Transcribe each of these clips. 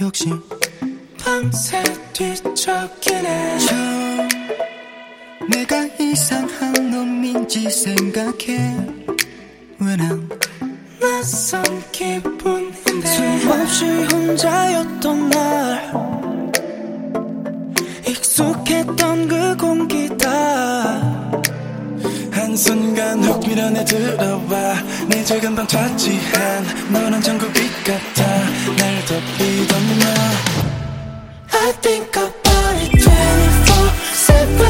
욕심 밤새 뒤척이네. 내가 이상한 놈인지 생각해. 왜 난 낯선 기분인데 수없이 혼자였던 날 익숙했던 그 공기다 한순간 훅 밀어내 들어와 내 작은 방 차지한 너란 전구빛 같아 날 덮이던 나 I think about it 24/7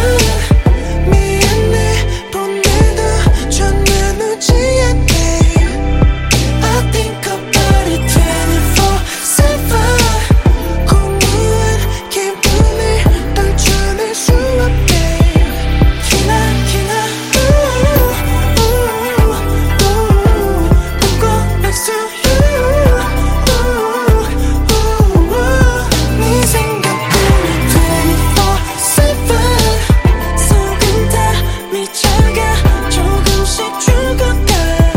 미안해 보내도 전화 오지 않게 I think about it 24/7 공허한 기분을 떨쳐낼 수 없게 기나기나 꿈꿔 next to you 네 생각뿐이 24/7 속은 다 미쳐가 조금씩 죽어가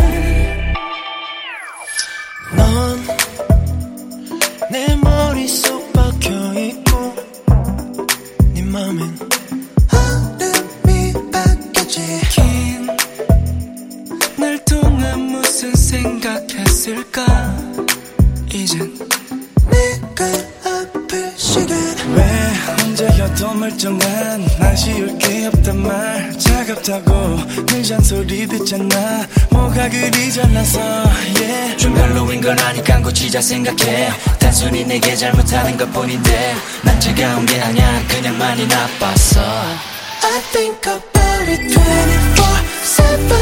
넌 내 머릿속 박혀있고 네 맘엔 얼음이 바뀌었지 긴 날 동안 무슨 생각했을까 이젠 내가 아플 시간 왜 혼자여도 멀쩡한 아쉬울 게 없단 말 차갑다고 늘 잔소리 듣잖아 뭐가 그리 잘나서 yeah. 좀 별로인 건 아니까 고치자 생각해 단순히 내게 잘못하는 것 뿐인데 난 차가운 게 아니야 그냥 많이 나빴어 I think about it 24/7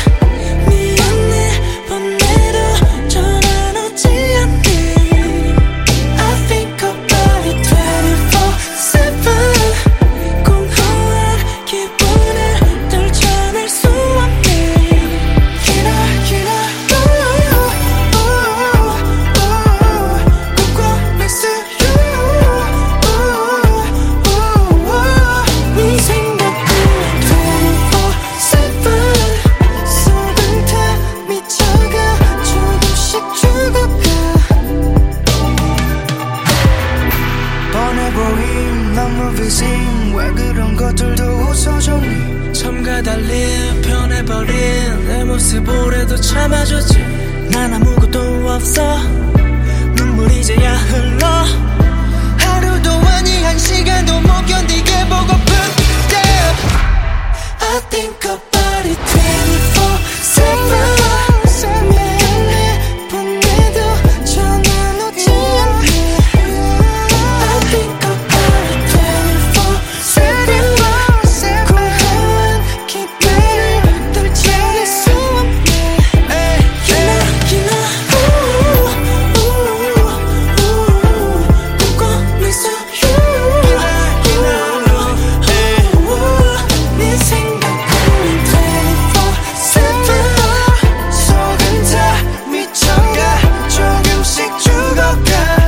미안해 보내도 전화 오지 않게 I think about it 24/7 공허한 기분을 떨쳐낼 수 없게 기나기나 꿈꿔 next to you 네 생각뿐이 24/7 속은 다 미쳐가 조금씩 죽어가 뻔해 보인 너무 busy 왜 그런 것들도 웃어줬니 처음과 달리 변해버린 내 모습 오래도 참아줬지 난 아무것도 없어 눈물이 이제야 흘러 하루도 아니 한 시간도 못 견디게 보고픈 yeah. I think about it 24/7 미안해 보내도 전화 오지 않게 I think about it 24/7 공허한 기분을 떨쳐낼 수 없게 기나기나 꿈꿔 next to you 네 생각뿐이 24/7 속은 다 미쳐가 조금씩 죽어가